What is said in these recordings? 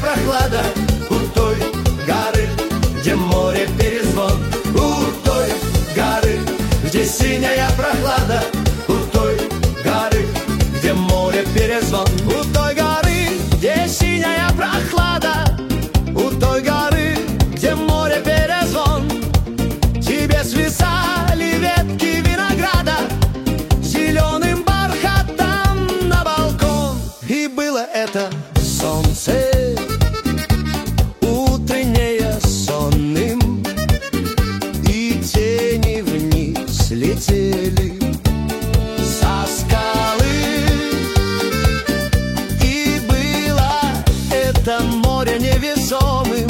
прохлада у той горы, где море перезвон. У той горы, где синяя прохлада, у той горы, где море перезвон. У той горы, где синяя прохлада, у той горы, где море перезвон. Тебе свисали ветки винограда зеленым бархатом на балкон. И было это солнце утреннее сонным, и тени вниз летели со скалы. И было это море невесомым,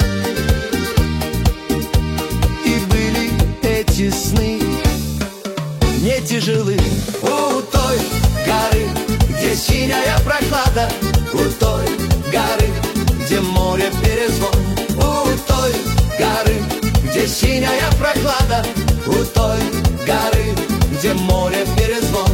и были эти сны не тяжелы. У той горы, где синяя прохлада, у той горы, где море перезвон. У той горы, где синяя прохлада, у той горы, где море перезвон.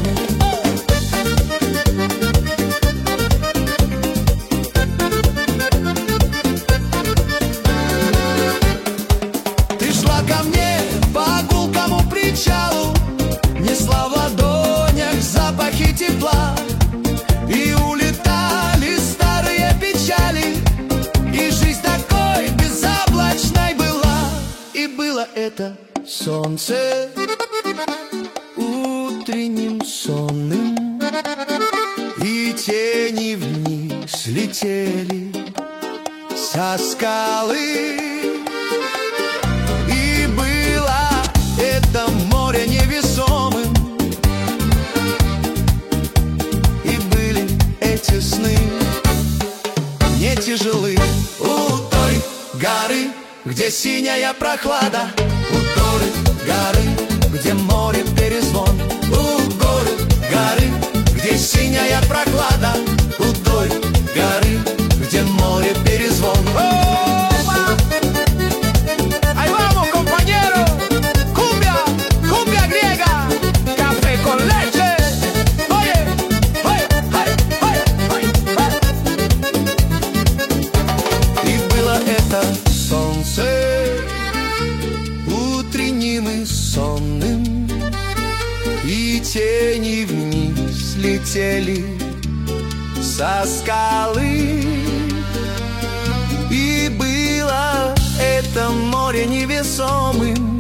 Ты шла ко мне по гулкому причалу, несла в ладонях запахи тепла, и улетали старые печали, и жизнь такой безоблачной была. И было это солнце утренним сонным, и тени вниз летели со скалы. И было это море невесомым, и были эти сны не тяжелы. У той горы, где синяя прохлада, у той горы, где море перезвон. У горы, горы, где синяя прохлада, у той горы, где море перезвон. Ahí vamos, compañero. Cumbia, cumbia griega, café con leche. Oye, oye, oye, oye, oye. И было это солнце утренним и сонным, и тени вниз летели со скалы. И было это море невесомым,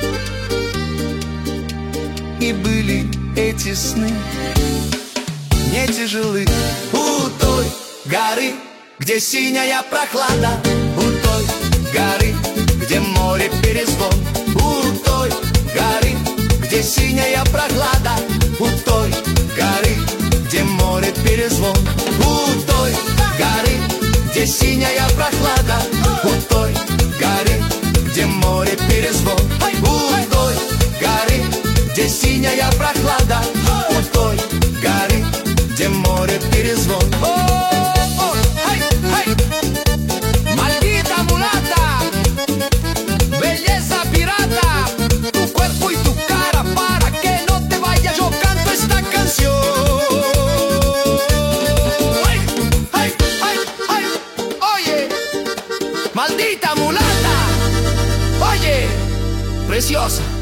и были эти сны не тяжелы. У той горы, где синяя прохлада, у той горы, где море перезвон. У той горы, где синяя прохлада, у той горы, где море перезвон. У той горы, где синяя прохлада, у той горы, где море перезвон. У той горы, где синяя прохлада, у той горы, где море перезвон. Maldita mulata, belleza pirata, tu cuerpo y tu cara, para que no te vayas, yo canto esta canción. Ay, ay, ay, ay, oye, maldita mulata, oye, preciosa.